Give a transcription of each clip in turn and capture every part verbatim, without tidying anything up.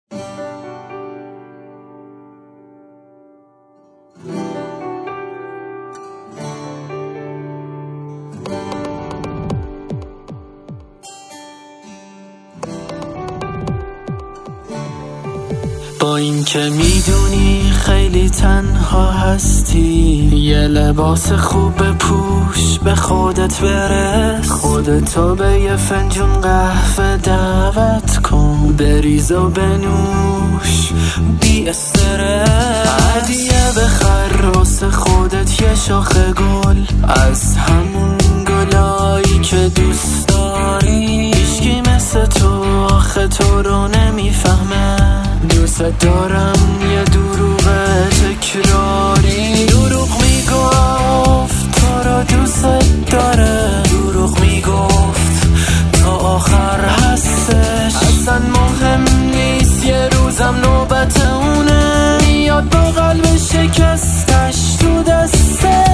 با این که میدونی خیلی تنها هستی، یه لباس خوب بپوش، به خودت برس، خودتو به یه فنجون قهوه دعوت کن، بریز و بنوش بی استرس، هدیه بخر واسه خودت یه شاخه گل، از همون گلایی که دوست داری. هیچکی مثل تو آخه تو رو نمیفهمه، دوست دارم یه دروغ تکراری. دروغ میگفت تو رو دوست داره، دروغ میگفت تا آخر هستش، اصلا مهم نیست، یه روزم نوبت اونه، میاد با قلب شکستش تو دستش.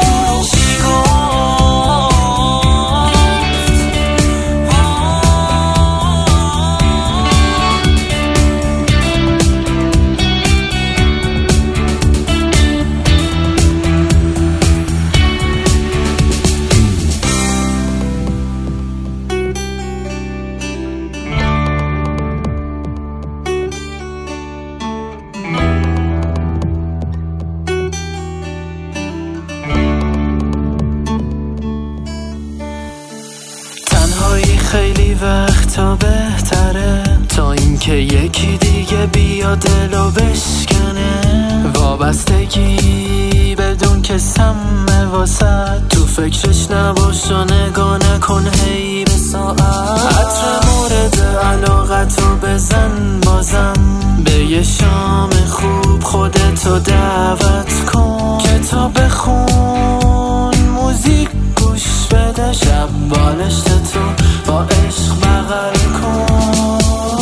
خیلی وقتا بهتره تا اینکه یکی دیگه بیا دلو بشکنه، وابستگی بدون که سمه واسه، تو فکرش نباش و نگاه نکن هی به ساعت، عطر مورد علاقتو بزن بازم، به یه شام خوب خودتو دعوت کن، کتاب بخون، موزیک گوش بده، شب بالشت تو با عشق بغل کن.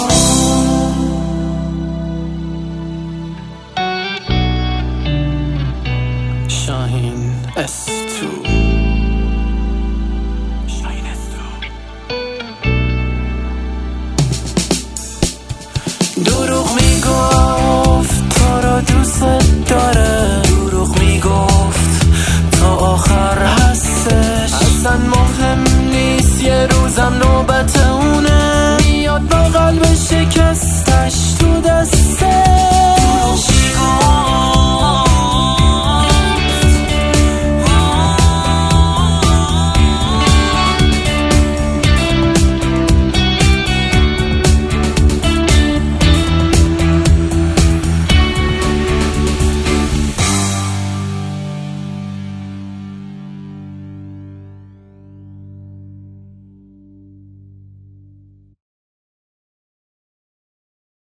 شاهین استو شاهین استو دروغ میگفت تو رو دوست